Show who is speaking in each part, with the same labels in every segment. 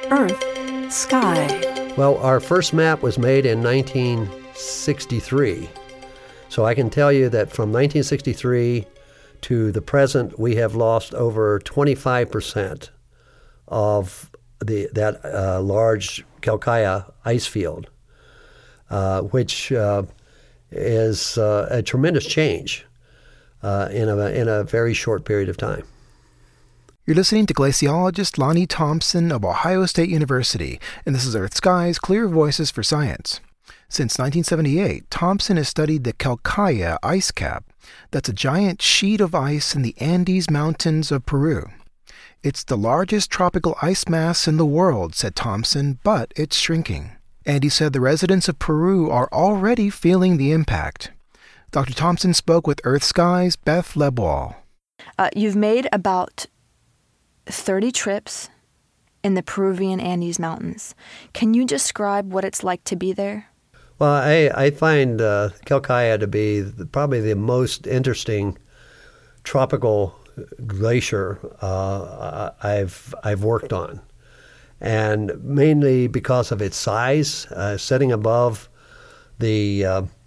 Speaker 1: Earth, Sky.
Speaker 2: Well, our first map was made in 1963. So I can tell you that from 1963 to the present, we have lost over 25% of that large Quelccaya ice field, which is a tremendous change in a very short period of time.
Speaker 3: You're listening to glaciologist Lonnie Thompson of Ohio State University, and this is Earth Sky's Clear Voices for Science. Since 1978, Thompson has studied the Quelccaya ice cap. That's a giant sheet of ice in the Andes Mountains of Peru. It's the largest tropical ice mass in the world, said Thompson, but it's shrinking. And he said the residents of Peru are already feeling the impact. Dr. Thompson spoke with Earth Sky's Beth Lebois.
Speaker 4: You've made about 30 trips in the Peruvian Andes Mountains. Can you describe what it's like to be there?
Speaker 2: Well, I find Quelccaya to be probably the most interesting tropical glacier I've worked on, and mainly because of its size, sitting above the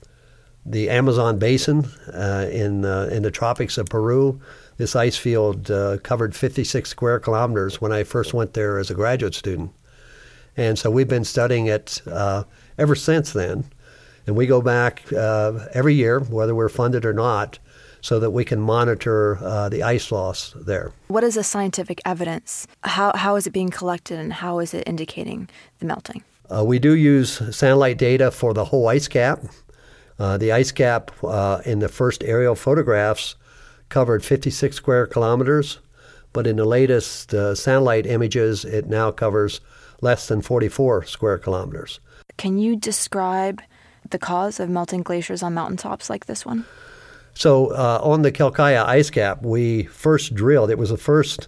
Speaker 2: Amazon basin in the tropics of Peru. This ice field covered 56 square kilometers when I first went there as a graduate student. And so we've been studying it ever since then. And we go back every year, whether we're funded or not, so that we can monitor the ice loss there.
Speaker 4: What is the scientific evidence? How is it being collected, and how is it indicating the melting?
Speaker 2: We do use satellite data for the whole ice cap. The ice cap in the first aerial photographs covered 56 square kilometers, but in the latest satellite images, it now covers less than 44 square kilometers.
Speaker 4: Can you describe the cause of melting glaciers on mountaintops like this one?
Speaker 2: So on the Quelccaya ice cap, we first drilled. It was the first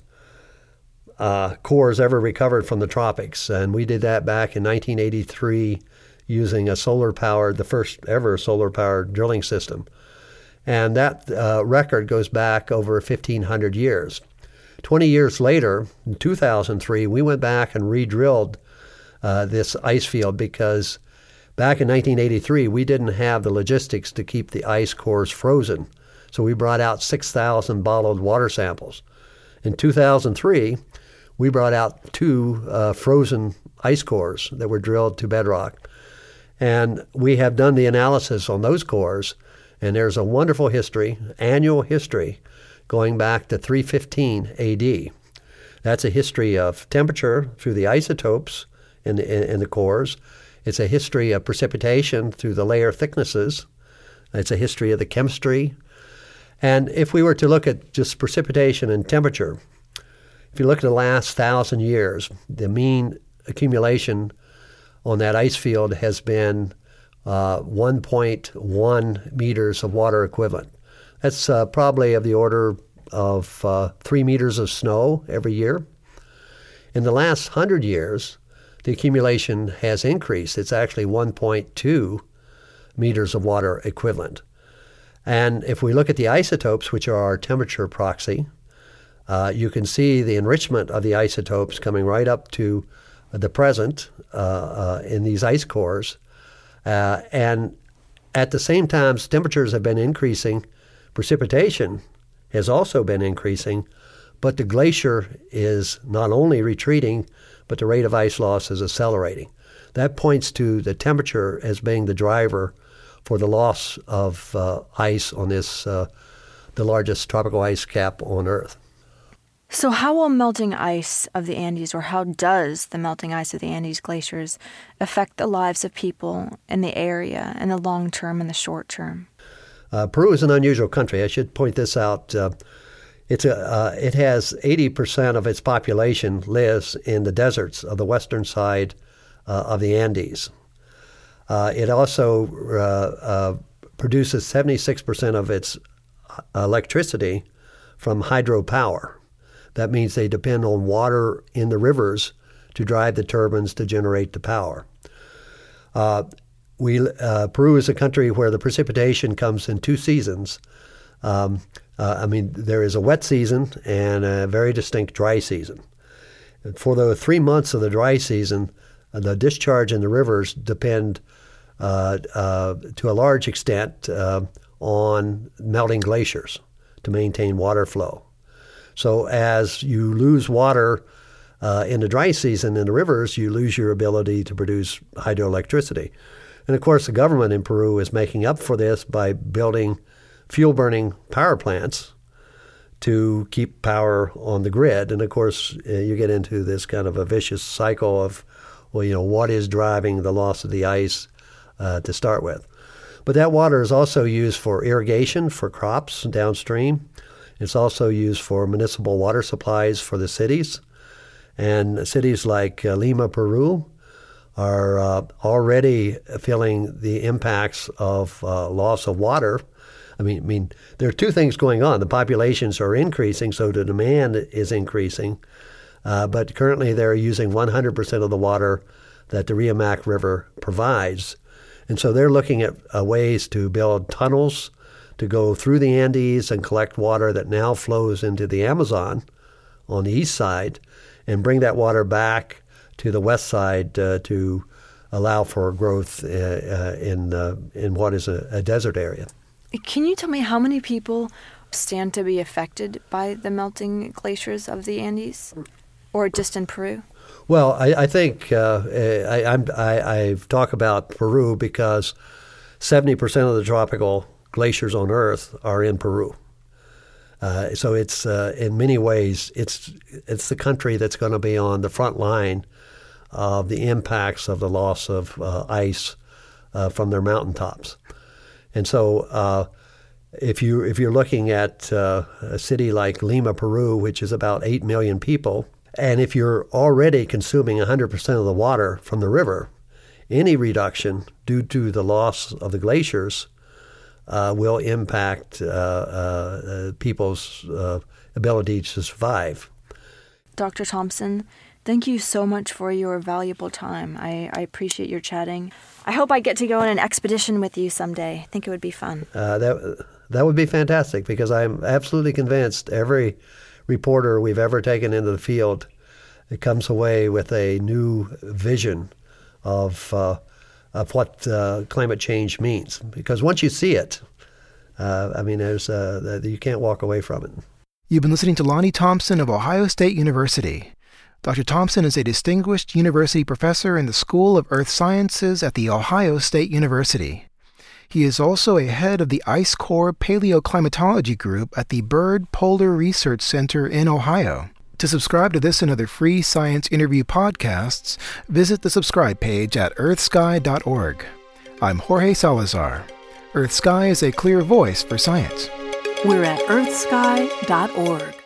Speaker 2: cores ever recovered from the tropics, and we did that back in 1983 using the first ever solar-powered drilling system. And that record goes back over 1,500 years. 20 years later, in 2003, we went back and re-drilled this ice field because back in 1983, we didn't have the logistics to keep the ice cores frozen. So we brought out 6,000 bottled water samples. In 2003, we brought out 2 frozen ice cores that were drilled to bedrock. And we have done the analysis on those cores, and there's a wonderful annual history, going back to 315 AD. That's a history of temperature through the isotopes in the cores. It's a history of precipitation through the layer thicknesses. It's a history of the chemistry. And if we were to look at just precipitation and temperature, if you look at the last 1,000 years, the mean accumulation on that ice field has been 1.1 meters of water equivalent. That's probably of the order of 3 meters of snow every year. In the last 100 years, the accumulation has increased. It's actually 1.2 meters of water equivalent. And if we look at the isotopes, which are our temperature proxy, you can see the enrichment of the isotopes coming right up to the present in these ice cores. And at the same time, temperatures have been increasing. Precipitation has also been increasing, but the glacier is not only retreating, but the rate of ice loss is accelerating. That points to the temperature as being the driver for the loss of ice on this, the largest tropical ice cap on Earth.
Speaker 4: So how will melting ice of the Andes, or how does the melting ice of the Andes glaciers affect the lives of people in the area in the long term and the short term?
Speaker 2: Peru is an unusual country. I should point this out. It has 80% of its population lives in the deserts of the western side of the Andes. It also produces 76% of its electricity from hydropower. That means they depend on water in the rivers to drive the turbines to generate the power. Peru is a country where the precipitation comes in 2 seasons. There is a wet season and a very distinct dry season. For the 3 months of the dry season, the discharge in the rivers depend to a large extent on melting glaciers to maintain water flow. So as you lose water in the dry season in the rivers, you lose your ability to produce hydroelectricity. And of course, the government in Peru is making up for this by building fuel-burning power plants to keep power on the grid. And of course, you get into this kind of a vicious cycle of, what is driving the loss of the ice to start with. But that water is also used for irrigation for crops downstream. It's also used for municipal water supplies for the cities. And cities like Lima, Peru, are already feeling the impacts of loss of water. I mean, there are two things going on. The populations are increasing, so the demand is increasing. But currently they're using 100% of the water that the Riamac River provides. And so they're looking at ways to build tunnels to go through the Andes and collect water that now flows into the Amazon on the east side and bring that water back to the west side to allow for growth in what is a desert area.
Speaker 4: Can you tell me how many people stand to be affected by the melting glaciers of the Andes, or just in Peru?
Speaker 2: Well, I think I've talked about Peru because 70% of the tropical glaciers on Earth are in Peru. So it's in many ways it's the country that's going to be on the front line of the impacts of the loss of ice from their mountaintops. And so if you're looking at a city like Lima, Peru, which is about 8 million people, and if you're already consuming 100% of the water from the river, any reduction due to the loss of the glaciers will impact people's ability to survive.
Speaker 4: Dr. Thompson, thank you so much for your valuable time. I appreciate your chatting. I hope I get to go on an expedition with you someday. I think it would be fun.
Speaker 2: That would be fantastic, because I'm absolutely convinced every reporter we've ever taken into the field comes away with a new vision of what climate change means. Because once you see it, you can't walk away from it.
Speaker 3: You've been listening to Lonnie Thompson of Ohio State University. Dr. Thompson is a distinguished university professor in the School of Earth Sciences at The Ohio State University. He is also a head of the Ice Core Paleoclimatology Group at the Byrd Polar Research Center in Ohio. To subscribe to this and other free science interview podcasts, visit the subscribe page at earthsky.org. I'm Jorge Salazar. EarthSky is a clear voice for science.
Speaker 1: We're at earthsky.org.